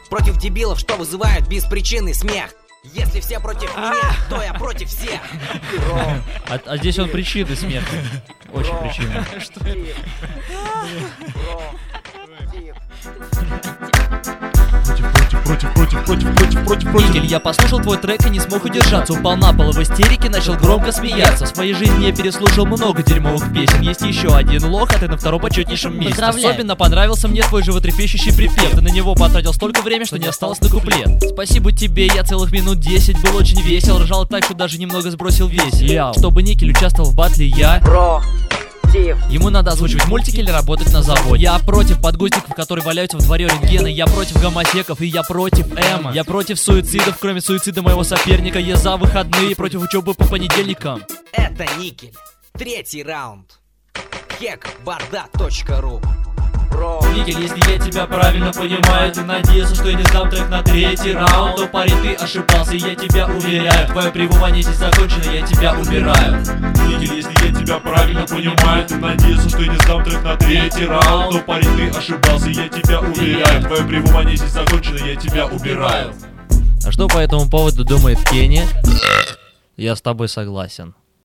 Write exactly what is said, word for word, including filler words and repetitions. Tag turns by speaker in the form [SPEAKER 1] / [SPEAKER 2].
[SPEAKER 1] Против дебилов, что вызывают беспричинный смех. Если все против меня, то я против всех.
[SPEAKER 2] А, а здесь он причины смеха. Очень причины.
[SPEAKER 3] Против, против, против, против, против, против.
[SPEAKER 2] Никель, я послушал твой трек и не смог удержаться. Упал на пол в истерике, начал громко смеяться. В своей жизни я переслушал много дерьмовых песен. Есть еще один лох, а ты на втором почетнейшем месте.
[SPEAKER 4] Поздравляю.
[SPEAKER 2] Особенно понравился мне твой животрепещущий припев. Ты на него потратил столько времени, что не осталось на куплет. Спасибо тебе, я целых минут десять был очень весел. Ржал так, что даже немного сбросил вес. Яу. Чтобы Никель участвовал в батле, я... Ему надо озвучивать мультики или работать на заводе. Я против подгузников, которые валяются в дворе рентгена. Я против гомосеков и я против эмо. Я против суицидов, кроме суицида моего соперника. Я за выходные, против учебы по понедельникам.
[SPEAKER 1] Это Никель. Третий раунд. хекбарда точка ру.
[SPEAKER 2] Никель, если я тебя правильно понимаю, ты надеялся, что я не сдам трек на третий раунд, то, парень, ты ошибался, я тебя уверяю. Твое пребывание здесь закончено, я тебя убираю.
[SPEAKER 3] Никель, если я тебя правильно понимаю, ты надеялся, что я не сдам трек на третий раунд, то, парень, ты ошибался, я тебя уверяю. Твое пребывание здесь закончено, я тебя убираю.
[SPEAKER 2] А что по этому поводу думает Кенни? Я с тобой согласен.